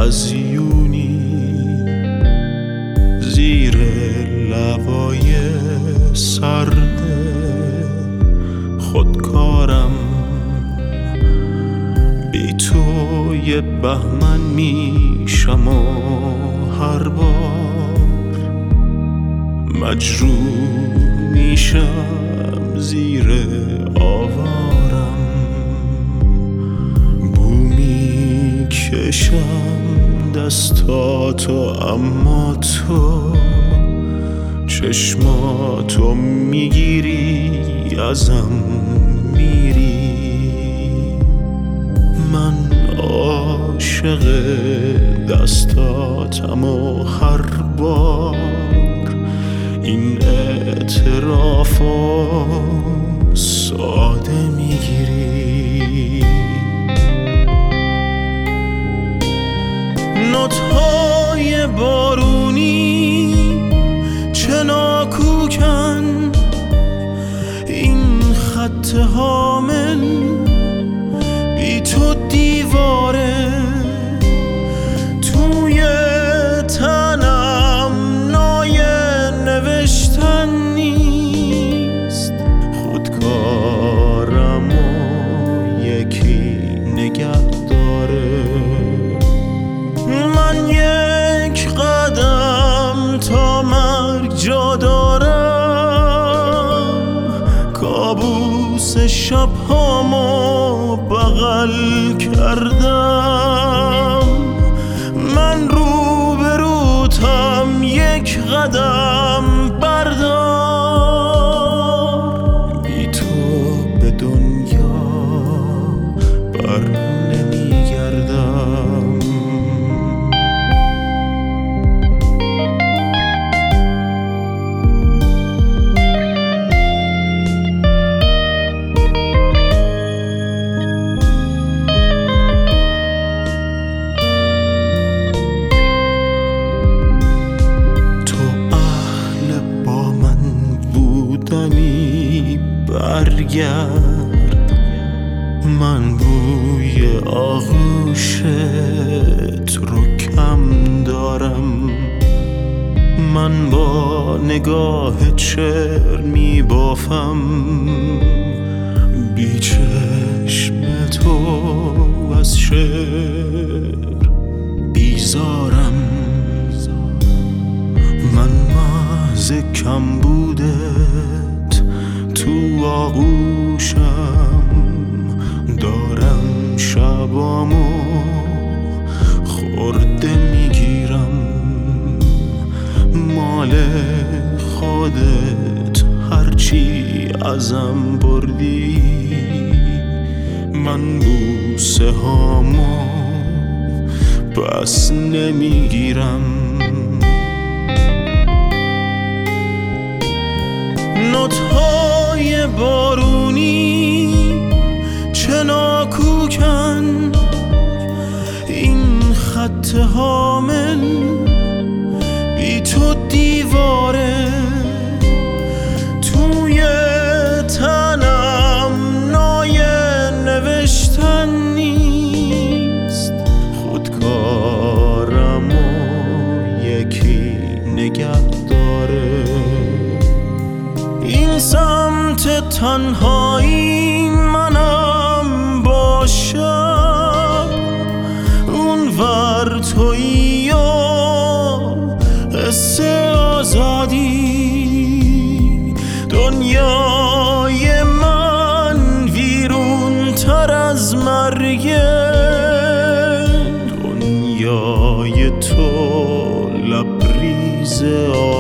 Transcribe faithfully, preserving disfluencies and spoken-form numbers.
هزیونی زیر لبای سرد خودکارم، بی تو یه بهمن میشم و هر بار مجروح میشم زیر آوارم، بو میکشم دستاتو اما تو چشماتو میگیری ازم میری. من عاشق دستاتم و هر بار این اعترافو ساده میگیری. نوت‌های بارونی چه ناکوکن، این خط حامل بی تو دیواره توی تنم نای نوشتن نیست. خودکارم و یکی نگه داره، من یک قدم تا مرگ جا دارم، کابوس شبهامو بغل کردم. من روبروتم یک قدم بردار، بی تو به دنیا بر نمیگردم. برگرد، من بوی آغوشت رو کم دارم. من با نگاه چر می بافم بی چشم تو از شعر بیزارم. من محض کم بوده تو آغوشم دارم، شبامو خورده میگیرم. مال خودت هرچی ازم بردی، من بوسه هامو پس نمیگیرم. نوت‌های بارونی چه ناکوکن، این خط حامل بی تو دیواره توی تنم نای نوشتن نیست. خودکارم و یکی نگه داره، این سمت تنهایی منم با شب، اون ور تویی و حس آزادی. دنیای من ویرون تر از مرگه، دنیای تو لبریز